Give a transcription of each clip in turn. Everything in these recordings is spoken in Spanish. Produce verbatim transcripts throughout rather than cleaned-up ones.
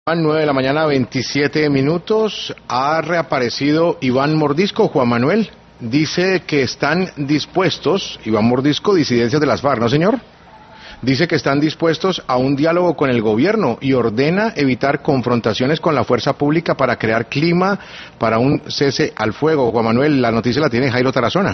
nueve de la mañana, veintisiete minutos. Ha reaparecido Iván Mordisco. Juan Manuel dice que están dispuestos, Iván Mordisco, disidencias de las FARC, ¿no, señor? Dice que están dispuestos a un diálogo con el gobierno y ordena evitar confrontaciones con la fuerza pública para crear clima para un cese al fuego. Juan Manuel, la noticia la tiene Jairo Tarazona.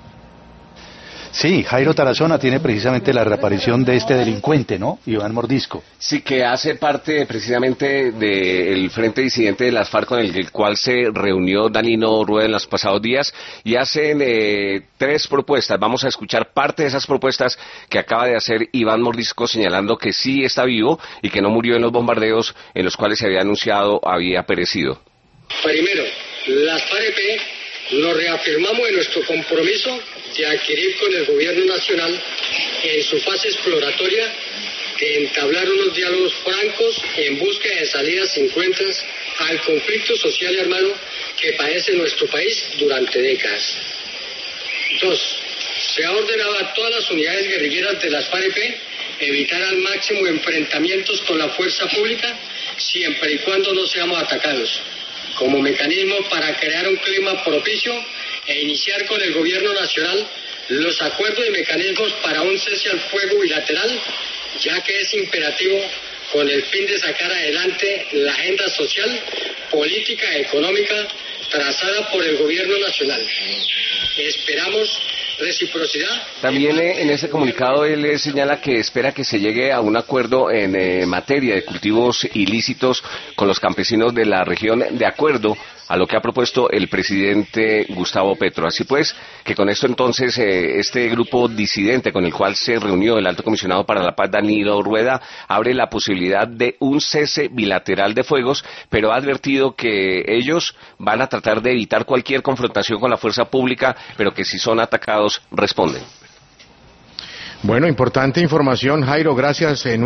Sí, Jairo Tarazona tiene precisamente la reaparición de este delincuente, ¿no? Iván Mordisco. Sí, que hace parte precisamente del Frente Disidente de las FARC, con el cual se reunió Danilo Rueda en los pasados días, y hacen eh, tres propuestas. Vamos a escuchar parte de esas propuestas que acaba de hacer Iván Mordisco, señalando que sí está vivo y que no murió en los bombardeos en los cuales se había anunciado había perecido. Primero, las FARC nos reafirmamos en nuestro compromiso de adquirir con el gobierno nacional, en su fase exploratoria, de entablar unos diálogos francos en búsqueda de salidas encuentras al conflicto social y armado que padece nuestro país durante décadas. Dos, se ha ordenado a todas las unidades guerrilleras de las FARC evitar al máximo enfrentamientos con la fuerza pública siempre y cuando no seamos atacados, como mecanismo para crear un clima propicio e iniciar con el gobierno nacional los acuerdos y mecanismos para un cese al fuego bilateral, ya que es imperativo con el fin de sacar adelante la agenda social, política y económica trazada por el gobierno nacional. Esperamos reciprocidad. También eh, en ese comunicado él eh, señala que espera que se llegue a un acuerdo en eh, materia de cultivos ilícitos con los campesinos de la región, de acuerdo a lo que ha propuesto el presidente Gustavo Petro. Así pues, que con esto entonces eh, este grupo disidente con el cual se reunió el alto comisionado para la paz, Danilo Rueda, abre la posibilidad de un cese bilateral de fuegos, pero ha advertido que ellos van a tratar de evitar cualquier confrontación con la fuerza pública, pero que si son atacados responden. Bueno, importante información, Jairo, gracias. Eh,